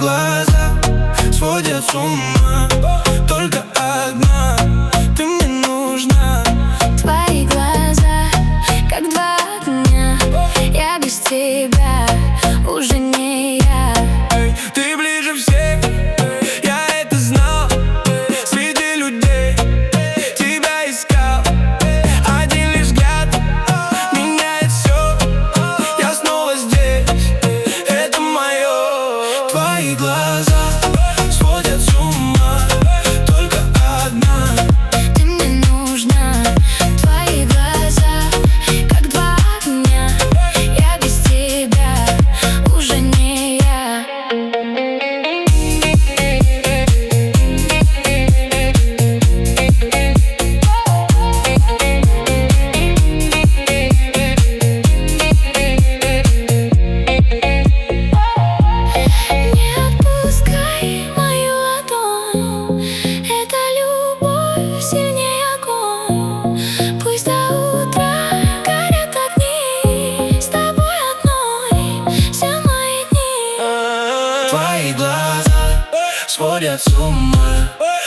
глаза сводят с ума. Только одна ты мне нужна. Твои глаза, как два огня. Я без тебя уже не я. Ты ближе всех, я это знал. Среди людей тебя искал. Один лишь взгляд меняет все. Я снова здесь, это мое. Твои глаза сводят с ума. Только одна Ты мне нужна. Твои глаза, как два огня. Я без тебя уже не я. Не отпускай мою ладонь. Эта любовь сильнее огонь. Пусть до утра горят огни. С тобой одной все мои дни. Твои глаза сводят с ума.